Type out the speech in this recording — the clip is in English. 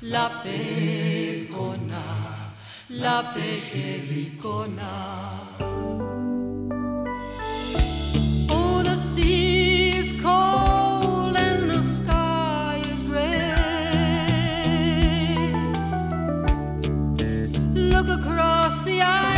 la pecona, la pejelicona. Oh, the sea is cold and the sky is gray. Look across the ice.